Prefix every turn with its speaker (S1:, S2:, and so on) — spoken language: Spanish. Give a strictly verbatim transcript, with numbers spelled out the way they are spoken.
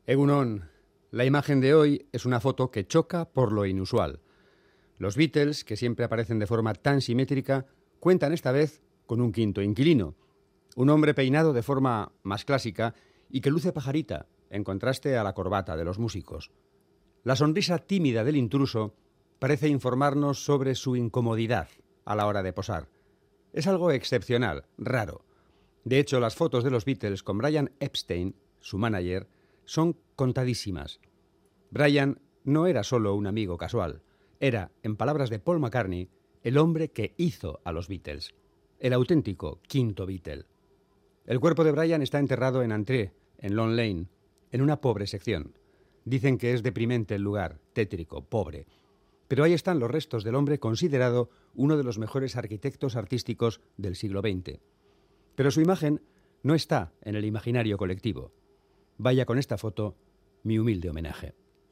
S1: Egunon, la imagen de hoy es una foto que choca por lo inusual. Los Beatles, que siempre aparecen de forma tan simétrica, cuentan esta vez con un quinto inquilino. Un hombre peinado de forma más clásica y que luce pajarita, en contraste a la corbata de los músicos. La sonrisa tímida del intruso parece informarnos sobre su incomodidad a la hora de posar. Es algo excepcional, raro. De hecho, las fotos de los Beatles con Brian Epstein, su manager, son contadísimas. Brian no era solo un amigo casual. Era, en palabras de Paul McCartney, el hombre que hizo a los Beatles. El auténtico quinto Beatle. El cuerpo de Brian está enterrado en Antré, en Long Lane, en una pobre sección. Dicen que es deprimente el lugar, tétrico, pobre. Pero ahí están los restos del hombre considerado uno de los mejores arquitectos artísticos del siglo veinte. Pero su imagen no está en el imaginario colectivo. Vaya con esta foto mi humilde homenaje.